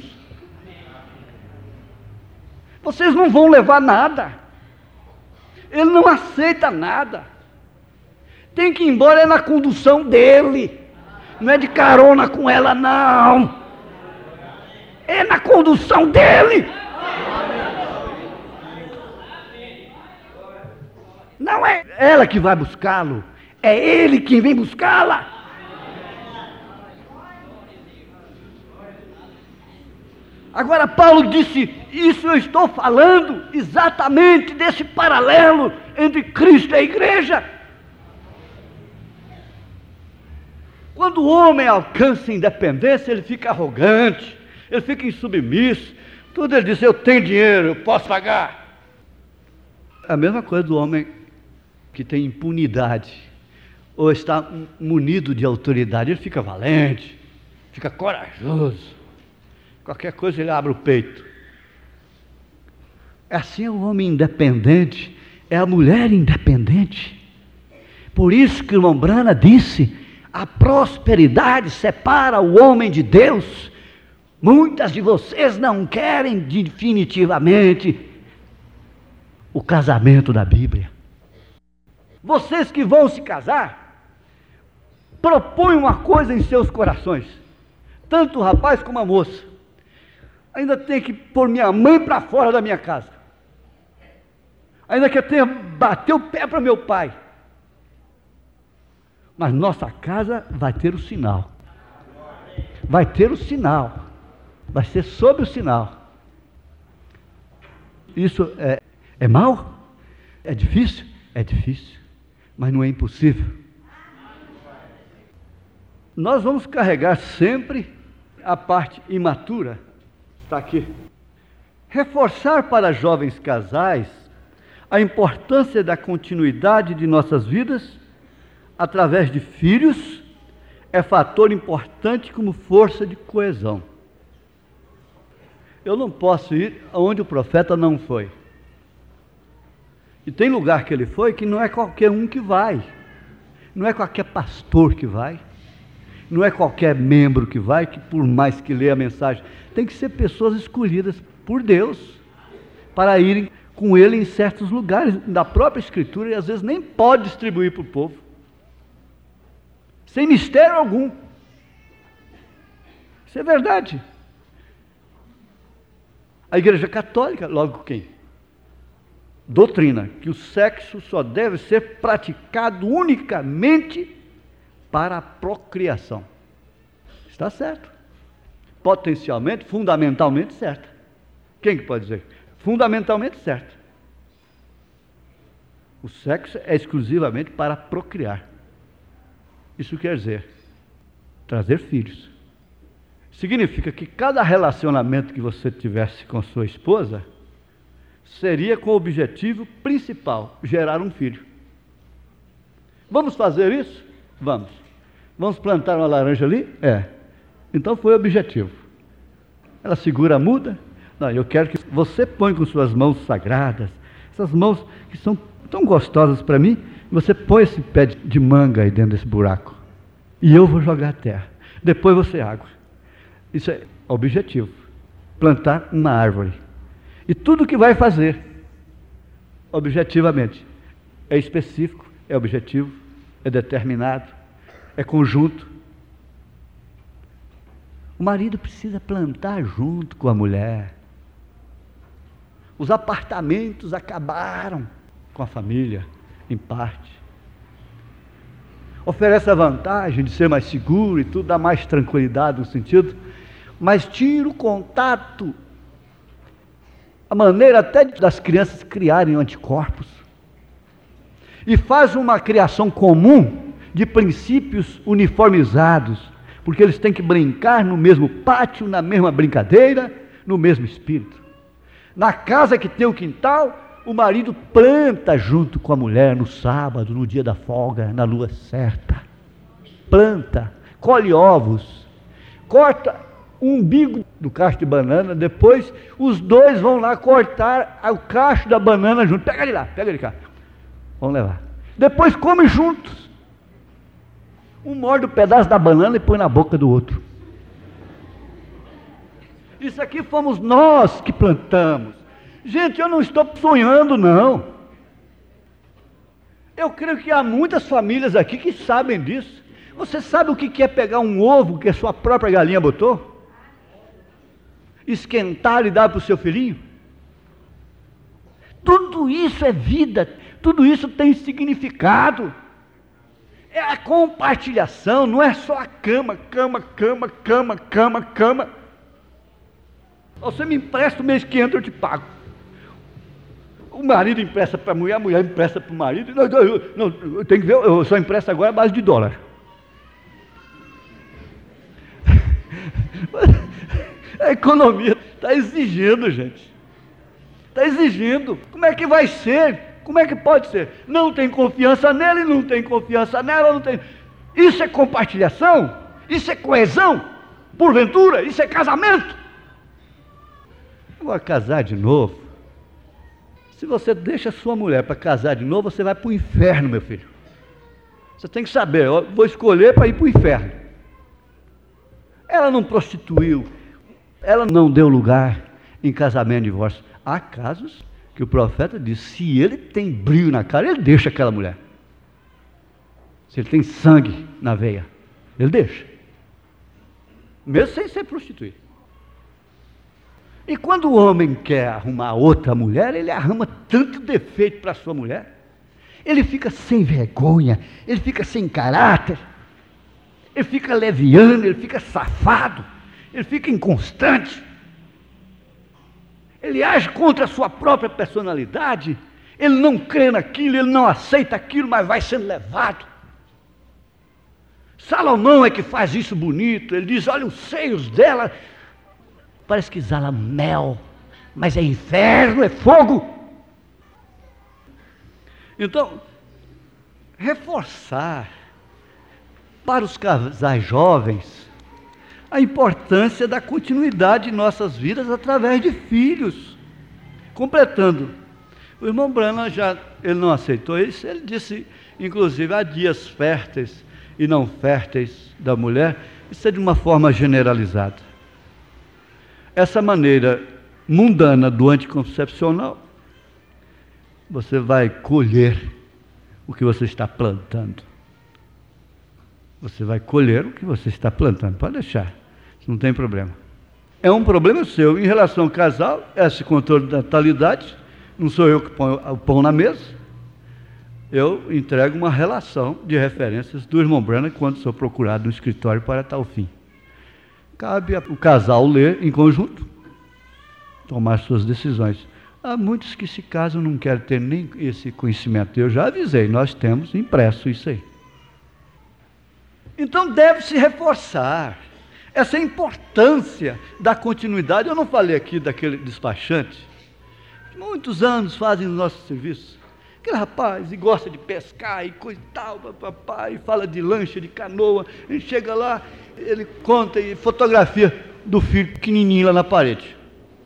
Vocês não vão levar nada. Ele não aceita nada. Tem que ir embora é na condução dele. Não é de carona com ela, não. É na condução dele. Não é ela que vai buscá-lo, é ele quem vem buscá-la. Agora Paulo disse, isso eu estou falando exatamente desse paralelo entre Cristo e a igreja. Quando o homem alcança independência, ele fica arrogante, ele fica insubmisso, tudo ele diz, eu tenho dinheiro, eu posso pagar. A mesma coisa do homem que tem impunidade, ou está munido de autoridade, ele fica valente, fica corajoso, qualquer coisa ele abre o peito. Assim é o homem independente, é a mulher independente. Por isso que o irmão Brana disse, a prosperidade separa o homem de Deus. Muitas de vocês não querem definitivamente o casamento da Bíblia. Vocês que vão se casar, propõem uma coisa em seus corações, tanto o rapaz como a moça. Ainda tem que pôr minha mãe para fora da minha casa. Ainda que eu tenha que bater o pé para meu pai. Mas nossa casa vai ter o sinal. Vai ter o sinal. Vai ser sob o sinal. Isso é mal? É difícil? É difícil. Mas não é impossível. Nós vamos carregar sempre a parte imatura. Está aqui. Reforçar para jovens casais a importância da continuidade de nossas vidas através de filhos é fator importante como força de coesão. Eu não posso ir aonde o profeta não foi. E tem lugar que ele foi que não é qualquer um que vai. Não é qualquer pastor que vai. Não é qualquer membro que vai, que por mais que leia a mensagem, tem que ser pessoas escolhidas por Deus para irem com ele em certos lugares da própria Escritura e às vezes nem pode distribuir para o povo. sem mistério algum. Isso é verdade. A Igreja Católica, logo quem? Doutrina que o sexo só deve ser praticado unicamente para a procriação. Está certo. Potencialmente, fundamentalmente certo. Quem que pode dizer? Fundamentalmente certo. O sexo é exclusivamente para procriar. Isso quer dizer trazer filhos. Significa que cada relacionamento que você tivesse com sua esposa seria com o objetivo principal, gerar um filho. Vamos fazer isso? Vamos. Vamos plantar uma laranja ali? É. Então foi o objetivo. Ela segura a muda? Não, eu quero que você põe com suas mãos sagradas, essas mãos que são tão gostosas para mim, você põe esse pé de manga aí dentro desse buraco. E eu vou jogar a terra. Depois você água. Isso é objetivo. Plantar uma árvore. E tudo que vai fazer, objetivamente, é específico, é objetivo, é determinado, é conjunto. O marido precisa plantar junto com a mulher. Os apartamentos acabaram com a família, em parte. Oferece a vantagem de ser mais seguro e tudo, dá mais tranquilidade no sentido, mas tira o contato, a maneira até das crianças criarem anticorpos, e faz uma criação comum de princípios uniformizados, porque eles têm que brincar no mesmo pátio, na mesma brincadeira, no mesmo espírito. Na casa que tem o quintal, o marido planta junto com a mulher no sábado, no dia da folga, na lua certa. Planta, colhe ovos, corta o umbigo do cacho de banana, depois os dois vão lá cortar o cacho da banana junto. Pega ele lá, pega ele cá. Vamos levar. Depois come juntos. Um morde o pedaço da banana e põe na boca do outro. Isso aqui fomos nós que plantamos. Gente, eu não estou sonhando, não. Eu creio que há muitas famílias aqui que sabem disso. Você sabe o que é pegar um ovo que a sua própria galinha botou? Esquentar e dar para o seu filhinho? Tudo isso é vida, tudo isso tem significado. É a compartilhação, não é só a cama. Você me empresta o mês que entra, eu te pago. O marido empresta para a mulher empresta para o marido. Não, eu tenho que ver, eu só empresto agora a base de dólar. A economia está exigindo, gente. Está exigindo. Como é que vai ser? Como é que pode ser? Não tem confiança nele, não tem confiança nela, não tem. Isso é compartilhação? Isso é coesão? Porventura? Isso é casamento? Agora, casar de novo. Se você deixa a sua mulher para casar de novo, você vai para o inferno, meu filho. Você tem que saber, eu vou escolher para ir para o inferno. Ela não prostituiu, ela não deu lugar em casamento e divórcio. Há casos que o profeta diz, se ele tem brilho na cara, ele deixa aquela mulher. Se ele tem sangue na veia, ele deixa. Mesmo sem ser prostituído. E quando o homem quer arrumar outra mulher, ele arruma tanto defeito para a sua mulher. Ele fica sem vergonha, ele fica sem caráter, ele fica leviano, ele fica safado, ele fica inconstante. Ele age contra a sua própria personalidade, ele não crê naquilo, ele não aceita aquilo, mas vai sendo levado. Salomão é que faz isso bonito, ele diz, olha os seios dela, parece que exala mel, mas é inferno, é fogo. Então, reforçar para os casais jovens a importância da continuidade de nossas vidas através de filhos. Completando, o irmão Branham ele não aceitou isso, ele disse, inclusive, há dias férteis e não férteis da mulher, isso é de uma forma generalizada. Essa maneira mundana do anticoncepcional, você vai colher o que você está plantando. Você vai colher o que você está plantando, pode deixar, não tem problema. É um problema seu. Em relação ao casal, esse controle da natalidade, não sou eu que ponho o pão na mesa, eu entrego uma relação de referências do irmão Branham quando sou procurado no escritório para tal fim. Cabe o casal ler em conjunto, tomar suas decisões. Há muitos que se casam não querem ter nem esse conhecimento. Eu já avisei, nós temos impresso isso aí. Então deve-se reforçar essa importância da continuidade. Eu não falei aqui daquele despachante, que muitos anos fazem o nosso serviço. Aquele rapaz e gosta de pescar e coisa e tal, papai, fala de lancha, de canoa. Ele chega lá, ele conta e fotografia do filho pequenininho lá na parede,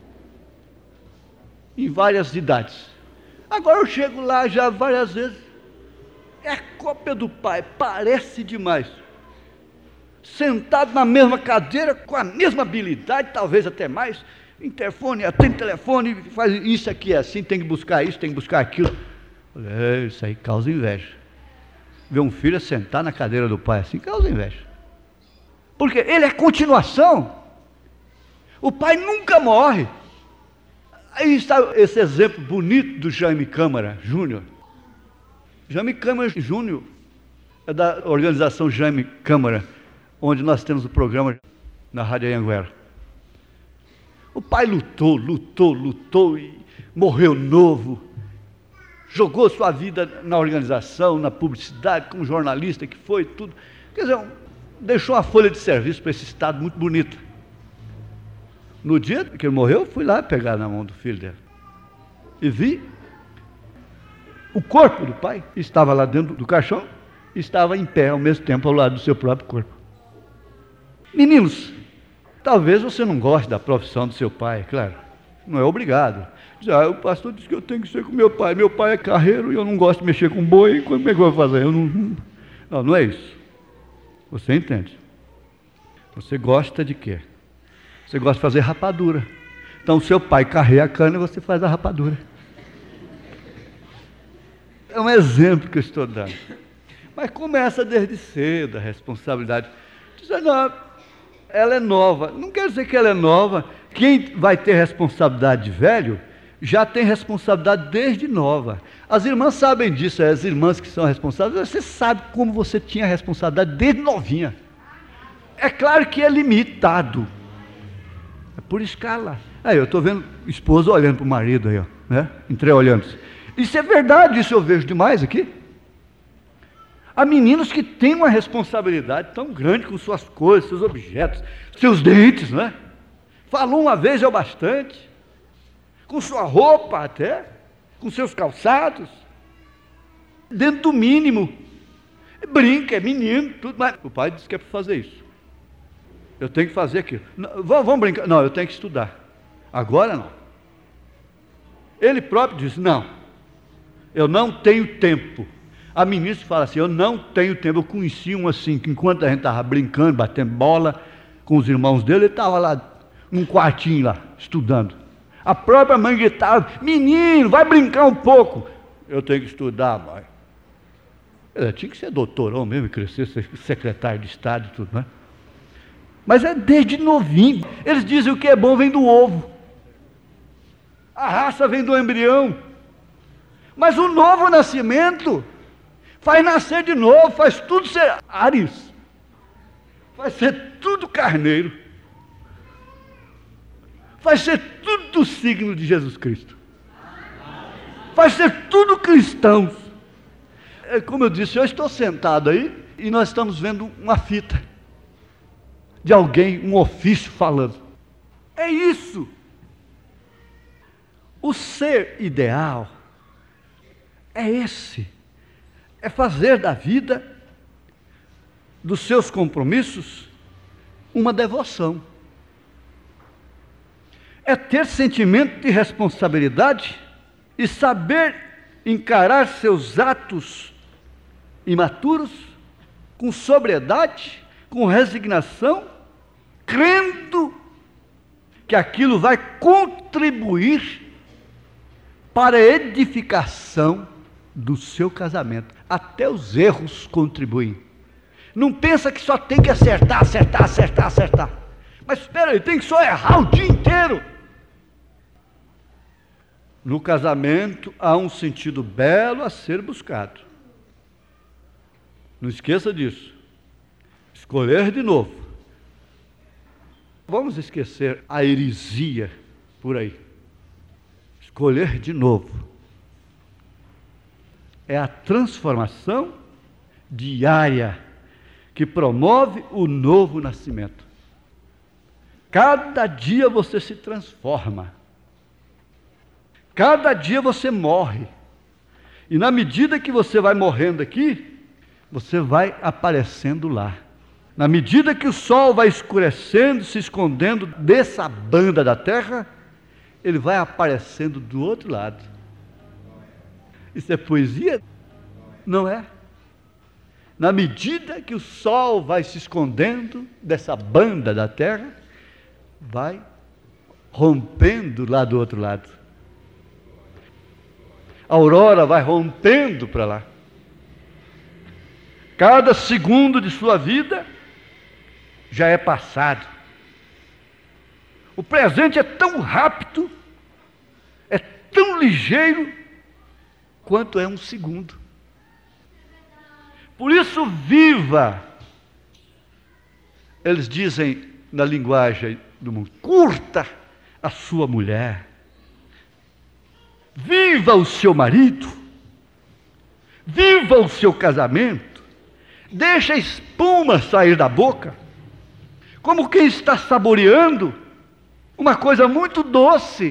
em várias idades. Agora eu chego lá já várias vezes, é cópia do pai, parece demais. Sentado na mesma cadeira, com a mesma habilidade, talvez até mais. Interfone, atende telefone, faz isso aqui, é assim, tem que buscar isso, tem que buscar aquilo. Isso aí causa inveja. Ver um filho sentar na cadeira do pai assim, causa inveja. Porque ele é continuação. O pai nunca morre. Aí está esse exemplo bonito do Jaime Câmara Júnior. Jaime Câmara Júnior é da organização Jaime Câmara, onde nós temos o programa na Rádio Anhanguera. O pai lutou e morreu novo. Jogou sua vida na organização, na publicidade, como jornalista que foi, tudo. Quer dizer, deixou uma folha de serviço para esse estado muito bonita. No dia que ele morreu, fui lá pegar na mão do filho dele. E vi o corpo do pai, estava lá dentro do caixão, e estava em pé ao mesmo tempo ao lado do seu próprio corpo. Meninos, talvez você não goste da profissão do seu pai, claro, não é obrigado. Diz, o pastor disse que eu tenho que ser com meu pai é carreiro e eu não gosto de mexer com boi, como é que eu vou fazer? Não é isso. Você entende. Você gosta de quê? Você gosta de fazer rapadura. Então o seu pai carrega a cana e você faz a rapadura. É um exemplo que eu estou dando. Mas começa desde cedo a responsabilidade. Diz, não, ela é nova. Não quer dizer que ela é nova. Quem vai ter responsabilidade de velho, já tem responsabilidade desde nova. As irmãs sabem disso, as irmãs que são responsáveis, você sabe como você tinha responsabilidade desde novinha. É claro que é limitado. É por escala. Aí eu estou vendo o esposo olhando para o marido aí, ó, né? Entreolhando. Isso é verdade, isso eu vejo demais aqui. Há meninos que têm uma responsabilidade tão grande com suas coisas, seus objetos, seus dentes, não é? Falou uma vez é o bastante. Com sua roupa até, com seus calçados, dentro do mínimo. Brinca, é menino, tudo mais. O pai disse que é para fazer isso. Eu tenho que fazer aquilo. Não, vamos brincar. Não, eu tenho que estudar. Agora não. Ele próprio disse, não, eu não tenho tempo. A ministra fala assim, eu não tenho tempo. Eu conheci um assim, que enquanto a gente estava brincando, batendo bola com os irmãos dele, ele estava lá, num quartinho lá, estudando. A própria mãe gritava, menino, vai brincar um pouco. Eu tenho que estudar, mãe. Ele tinha que ser doutorão mesmo, crescer, ser secretário de Estado e tudo, né? Mas é desde novinho. Eles dizem o que é bom vem do ovo. A raça vem do embrião. Mas o novo nascimento faz nascer de novo, faz tudo ser Ares. Vai ser tudo carneiro. Vai ser tudo do signo de Jesus Cristo. Vai ser tudo cristãos. Como eu disse, eu estou sentado aí e nós estamos vendo uma fita de alguém, um ofício falando. É isso. O ser ideal é esse. É fazer da vida, dos seus compromissos, uma devoção. É ter sentimento de responsabilidade e saber encarar seus atos imaturos com sobriedade, com resignação, crendo que aquilo vai contribuir para a edificação do seu casamento. Até os erros contribuem. Não pensa que só tem que acertar. Mas espera aí, tem que só errar o dia inteiro. No casamento há um sentido belo a ser buscado. Não esqueça disso. Escolher de novo. Vamos esquecer a heresia por aí. Escolher de novo. É a transformação diária que promove o novo nascimento. Cada dia você se transforma. Cada dia você morre. E na medida que você vai morrendo aqui, você vai aparecendo lá. Na medida que o sol vai escurecendo, se escondendo dessa banda da terra, ele vai aparecendo do outro lado. Isso é poesia? Não é? Na medida que o sol vai se escondendo dessa banda da terra, vai rompendo lá do outro lado. A aurora vai rompendo para lá. Cada segundo de sua vida já é passado. O presente é tão rápido, é tão ligeiro, quanto é um segundo. Por isso, viva. Eles dizem na linguagem do mundo, curta a sua mulher. Viva o seu marido. Viva o seu casamento. Deixa a espuma sair da boca, como quem está saboreando uma coisa muito doce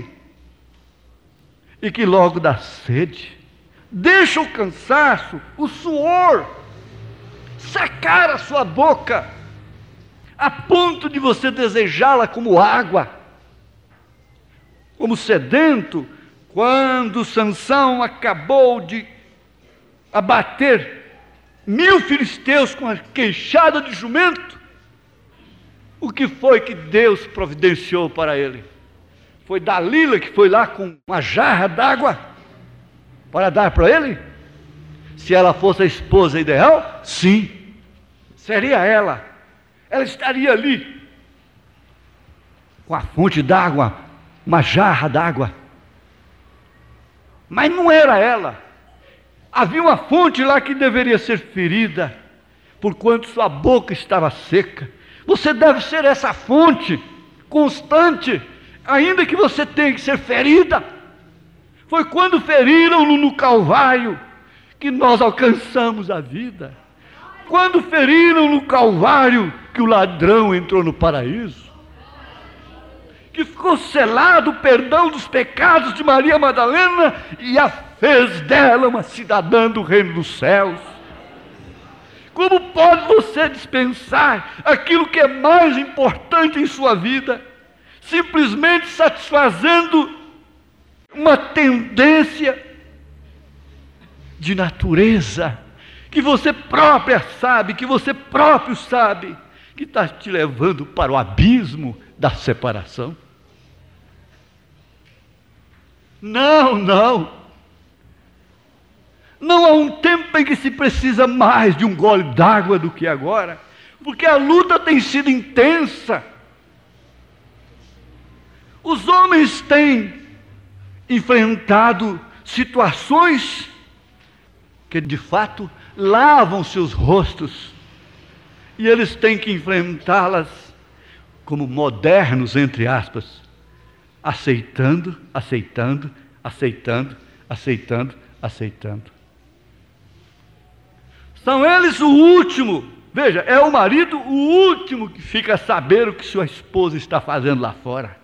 e que logo dá sede. Deixa o cansaço, o suor secar a sua boca, a ponto de você desejá-la como água, como sedento. Quando Sansão acabou de abater 1000 filisteus com a queixada de jumento, o que foi que Deus providenciou para ele? Foi Dalila que foi lá com uma jarra d'água para dar para ele? Se ela fosse a esposa ideal, sim, seria ela. Ela estaria ali com a fonte d'água, uma jarra d'água. Mas não era ela. Havia uma fonte lá que deveria ser ferida, porquanto sua boca estava seca. Você deve ser essa fonte constante, ainda que você tenha que ser ferida. Foi quando feriram-no no Calvário que nós alcançamos a vida. Quando feriram no Calvário que o ladrão entrou no paraíso. Que ficou selado o perdão dos pecados de Maria Madalena e a fez dela uma cidadã do reino dos céus. Como pode você dispensar aquilo que é mais importante em sua vida, simplesmente satisfazendo uma tendência de natureza, que você própria sabe, que você próprio sabe, que está te levando para o abismo da separação? Não há um tempo em que se precisa mais de um gole d'água do que agora, porque a luta tem sido intensa. Os homens têm enfrentado situações que de fato lavam seus rostos, e eles têm que enfrentá-las como modernos, entre aspas, aceitando. São eles o último, veja, é o marido o último que fica a saber o que sua esposa está fazendo lá fora.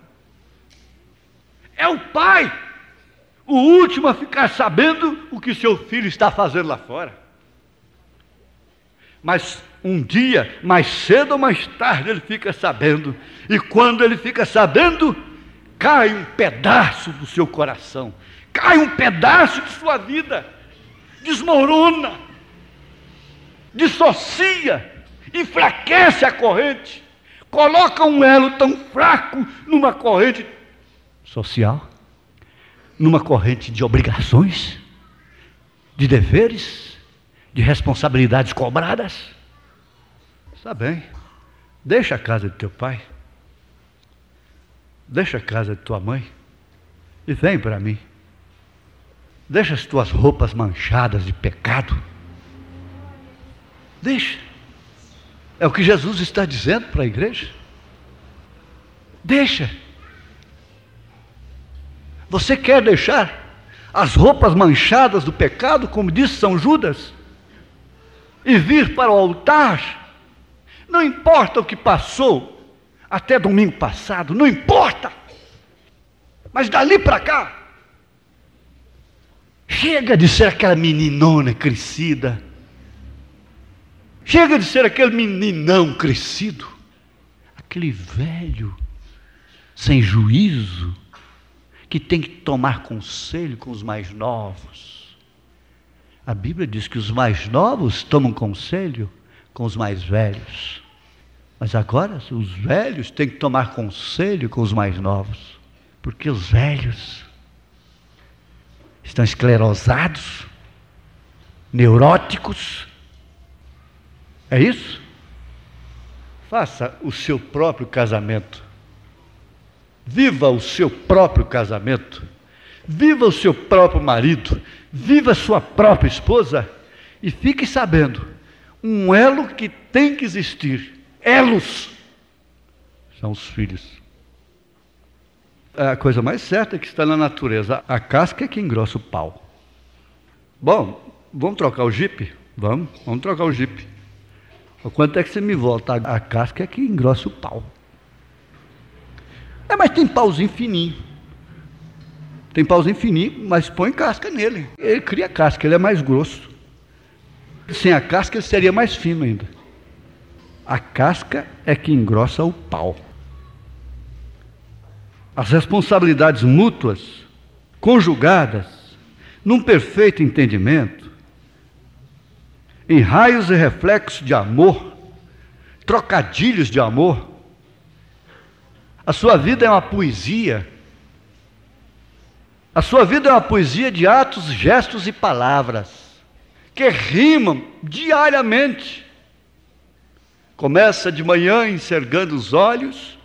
É o pai o último a ficar sabendo o que seu filho está fazendo lá fora. Mas um dia, mais cedo ou mais tarde, ele fica sabendo. E quando ele fica sabendo, cai um pedaço do seu coração, cai um pedaço de sua vida, desmorona, dissocia, enfraquece a corrente, coloca um elo tão fraco numa corrente social, numa corrente de obrigações, de deveres, de responsabilidades cobradas. Está bem. Deixa a casa de teu pai. Deixa a casa de tua mãe. E vem para mim. Deixa as tuas roupas manchadas de pecado. Deixa. É o que Jesus está dizendo para a igreja. Deixa. Você quer deixar as roupas manchadas do pecado, como disse São Judas, e vir para o altar? Não importa o que passou até domingo passado, não importa. Mas dali para cá, chega de ser aquela meninona crescida. Chega de ser aquele meninão crescido. Aquele velho sem juízo, que tem que tomar conselho com os mais novos. A Bíblia diz que os mais novos tomam conselho com os mais velhos. Mas agora os velhos têm que tomar conselho com os mais novos. Porque os velhos estão esclerosados, neuróticos. É isso? Faça o seu próprio casamento. Viva o seu próprio casamento. Viva o seu próprio marido. Viva a sua própria esposa. E fique sabendo, um elo que tem que existir. Elos são os filhos. A coisa mais certa é que está na natureza. A casca é que engrossa o pau. Bom, vamos trocar o jipe? Vamos trocar o jipe. Quanto é que você me volta? A casca é que engrossa o pau. Mas tem pauzinho fininho. Tem pauzinho fininho, mas põe casca nele. Ele cria casca, ele é mais grosso. Sem a casca ele seria mais fino ainda. A casca é que engrossa o pau. As responsabilidades mútuas, conjugadas, num perfeito entendimento, em raios e reflexos de amor, trocadilhos de amor. A sua vida é uma poesia. A sua vida é uma poesia de atos, gestos e palavras, que rimam diariamente. Começa de manhã enxergando os olhos,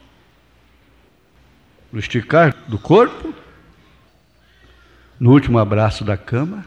no esticar do corpo, no último abraço da cama,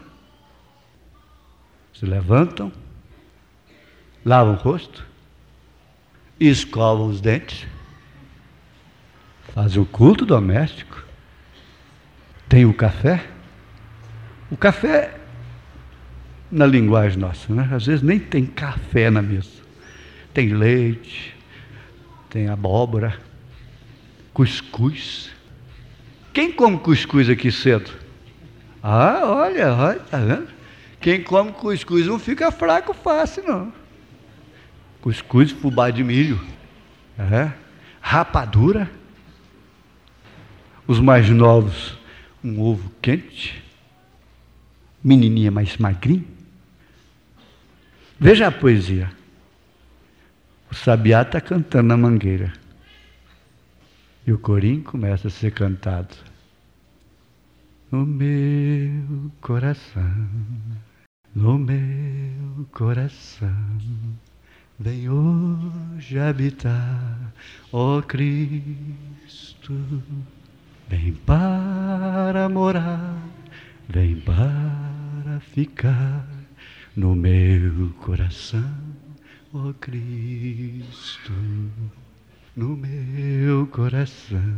se levantam, lavam o rosto, escovam os dentes, fazem o culto doméstico, tem o café. O café, na linguagem nossa, né? Às vezes nem tem café na mesa. Tem leite, tem abóbora, cuscuz. Quem come cuscuz aqui cedo? Olha, tá vendo? Quem come cuscuz não fica fraco fácil, não. Cuscuz, fubá de milho, rapadura. Os mais novos, um ovo quente, menininha mais magrinha. Veja a poesia. O sabiá está cantando na mangueira. E o corinho começa a ser cantado. No meu coração, vem hoje habitar, ó Cristo. Vem para morar, vem para ficar no meu coração, ó Cristo. No meu coração,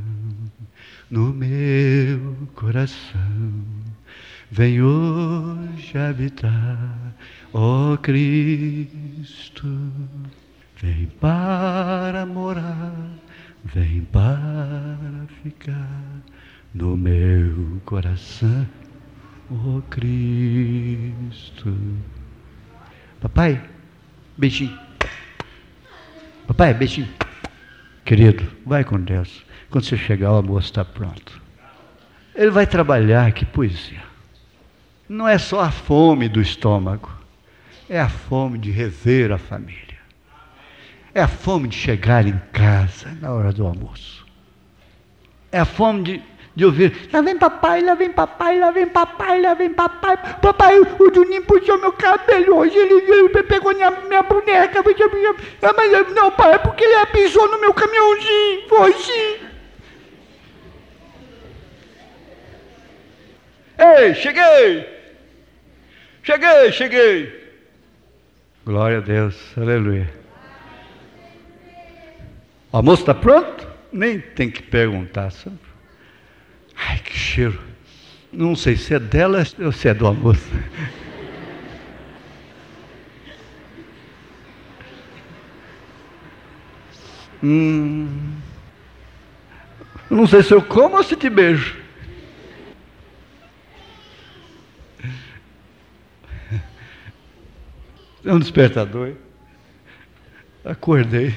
vem hoje habitar, ó Cristo. Vem para morar, vem para ficar no meu coração, ó Cristo. Papai, beijinho. Papai, beijinho. Querido, vai com Deus. Quando você chegar, o almoço está pronto. Ele vai trabalhar, que poesia. Não é só a fome do estômago, é a fome de rever a família. É a fome de chegar em casa na hora do almoço. É a fome de ouvir, lá vem papai, lá vem papai, lá vem papai, lá vem papai. Papai, o Juninho puxou meu cabelo hoje, ele pegou minha boneca. Mas não, pai, é porque ele pisou no meu caminhãozinho, foi sim. Ei, cheguei. Glória a Deus, aleluia. O almoço está pronto? Nem tem que perguntar, sabe? Ai, que cheiro. Não sei se é dela ou se é do almoço. Não sei se eu como ou se te beijo. É um despertador. Acordei,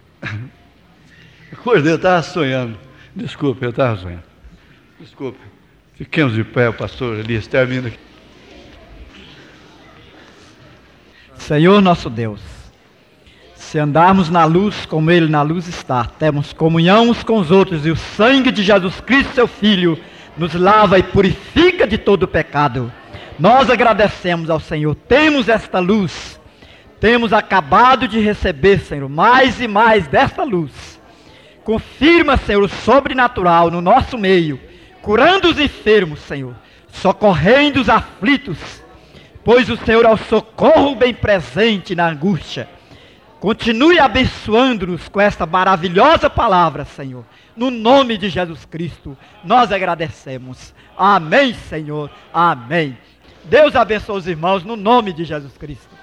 eu estava sonhando. Desculpe, eu estava sonhando. Desculpe. Fiquemos de pé, o pastor Elias termina aqui. Senhor nosso Deus, se andarmos na luz como Ele na luz está, temos comunhão uns com os outros, e o sangue de Jesus Cristo, seu Filho, nos lava e purifica de todo pecado. Nós agradecemos ao Senhor, temos esta luz, temos acabado de receber, Senhor, mais e mais desta luz. Confirma, Senhor, o sobrenatural no nosso meio, curando os enfermos, Senhor, socorrendo os aflitos, pois o Senhor é o socorro bem presente na angústia. Continue abençoando-nos com esta maravilhosa palavra, Senhor, no nome de Jesus Cristo, nós agradecemos. Amém, Senhor, amém. Deus abençoe os irmãos no nome de Jesus Cristo.